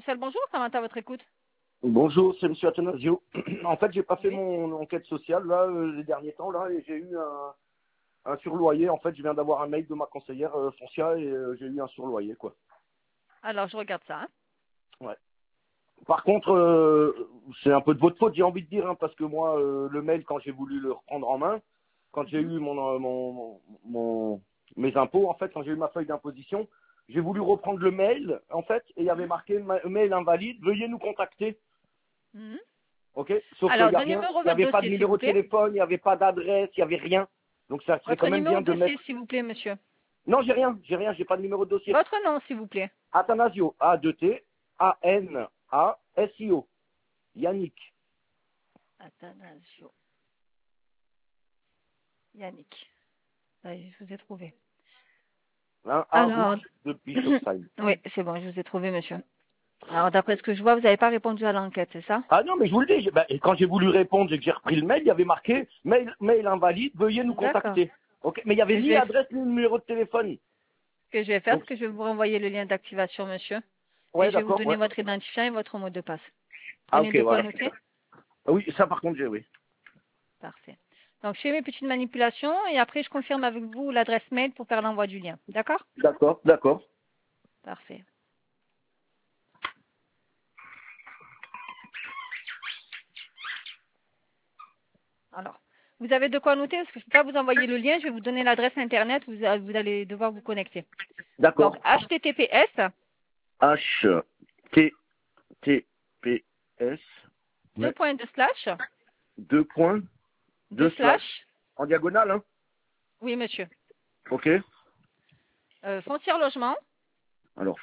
social, bonjour, comment est à votre écoute? Bonjour, c'est Monsieur Athanasio. En fait, j'ai pas fait Oui. mon enquête sociale là les derniers temps là et j'ai eu un surloyer. En fait, je viens d'avoir un mail de ma conseillère foncière et j'ai eu un surloyer quoi. Alors, je regarde ça. Hein. Ouais. Par contre, c'est un peu de votre faute, j'ai envie de dire, hein, parce que moi, le mail quand j'ai voulu le reprendre en main, quand j'ai eu mes impôts, en fait, quand j'ai eu ma feuille d'imposition, j'ai voulu reprendre le mail, en fait, et il y avait marqué mail invalide, veuillez nous contacter. Mhm. Ok. Sauf qu'il Alors, y a rien, donnez-moi il n'y votre avait pas de dossier, s'il vous numéro de plaît. téléphone, il n'y avait pas d'adresse, il n'y avait rien. Donc ça serait Votre quand même numéro bien de de dossier, mettre. s'il vous plaît, monsieur. Non, j'ai pas de numéro de dossier. Votre nom, s'il vous plaît. Athanasio, A2T, A-N-A-S-I-O. Yannick. Athanasio. Yannick. Ça y est, je vous ai trouvé. Hein, A Alors, route de Bischofsheim. oui, c'est bon, je vous ai trouvé, monsieur. Alors, d'après ce que je vois, vous n'avez pas répondu à l'enquête, c'est ça? Ah non, mais je vous le dis, et quand j'ai voulu répondre et que j'ai repris le mail, il y avait marqué mail invalide, veuillez nous D'accord. contacter. Ok, mais il n'y avait Ce que je ni vais, adresse ni numéro de téléphone. ce que je vais faire, Donc, c'est que je vais vous renvoyer le lien d'activation, monsieur. Et ouais, je vais vous d'accord, donner ouais. votre identifiant et votre mot de passe. Ah Prenez ok, de quoi voilà. noter? Ah oui, ça par contre, j'ai, oui. Parfait. Donc, je fais mes petites manipulations et après, je confirme avec vous l'adresse mail pour faire l'envoi du lien. D'accord? D'accord, d'accord. Parfait. Alors, vous avez de quoi noter parce que je ne peux pas vous envoyer le lien. Je vais vous donner l'adresse Internet. Vous allez devoir vous connecter. Donc, D'accord. https, HTTPS, deux ouais. points de slash, Deux points, de deux slash, slash, en diagonale, hein. oui, monsieur, Ok. foncière logement, Alors,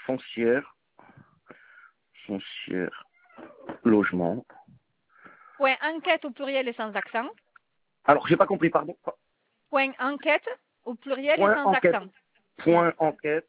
foncière, logement. point enquête au pluriel et sans accent, Alors, j'ai pas compris, pardon. point enquête au pluriel et Point sans enquête. accent. Oui. Point enquête.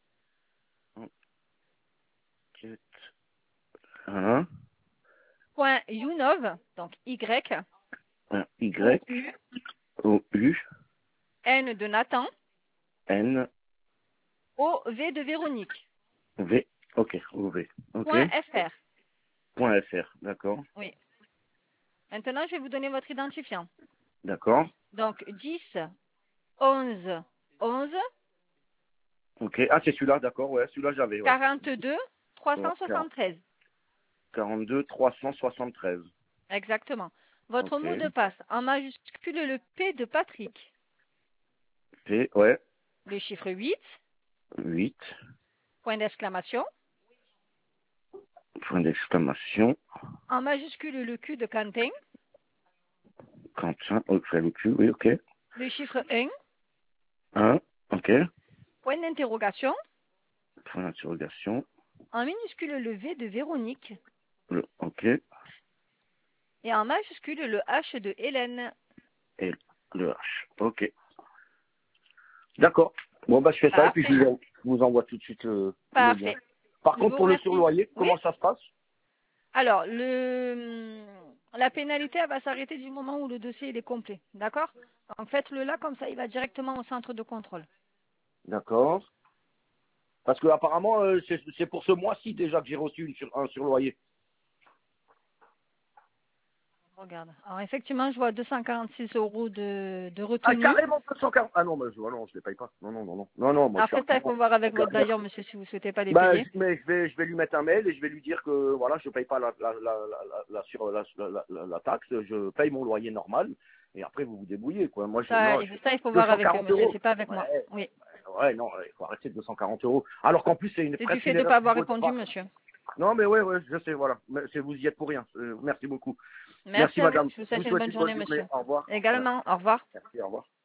Enquête. Hein. Point UNOV, donc Y, Un O, Y. U, O, U. N de Nathan, N. O, V de Véronique, V. Ok. O, V. Ok. point FR. Point FR. D'accord. Oui. Maintenant, je vais vous donner votre identifiant. D'accord. Donc, 10, 11, 11, Ok. Ah, c'est celui-là, d'accord, ouais. Celui-là, j'avais, ouais. 42, Ouais, 373. 42 373. Exactement. Votre Ok. mot de passe, en majuscule le P de Patrick, P, ouais. le chiffre 8, 8. point d'exclamation, Point d'exclamation. en majuscule le Q de Quentin, Quentin. Oh, fait le cul, oui, ok. le chiffre 1, 1. Ok. point d'interrogation, Point d'interrogation. en minuscule le V de Véronique Ok. et en majuscule le H de Hélène. Et le H. Ok. D'accord. Bon, bah, je fais ça et puis Parfait. je vous envoie tout de suite le lien. Parfait. Par Je contre, vous pour le remercie. surloyer, Oui? comment ça se passe? Alors, la pénalité, elle va s'arrêter du moment où le dossier il est complet. D'accord? Donc, faites-le là, comme ça, il va directement au centre de contrôle. D'accord. Parce que apparemment, c'est pour ce mois-ci déjà que j'ai reçu un surloyer. Regarde. Alors, effectivement, je vois 246 € de Ah, retenue. carrément 240. Ah non, mais je les paye pas. Non, non, non, non. Non, non, moi je suis Après ça, il faut voir avec votre bailleur, monsieur, si vous ne souhaitez pas les bah, payer. mais je vais lui mettre un mail et je vais lui dire que voilà, je paye pas la taxe, je paye mon loyer normal et après vous vous débrouillez quoi. Moi Ça, non, ça, il faut voir avec eux, 240 monsieur. euros. C'est pas avec moi. Ouais, Oui. ouais, non, il faut arrêter de 240 euros. Alors qu'en plus c'est C'est du presque fait une de ne erreur pas de avoir votre répondu, part. monsieur. Non mais ouais, je sais, voilà. Mais vous y êtes pour rien. Merci beaucoup. Merci Merci à vous. madame. Je vous Je vous souhaite une souhaite bonne une journée, bonne journée. monsieur. Au revoir. Également, au revoir. Merci, au revoir.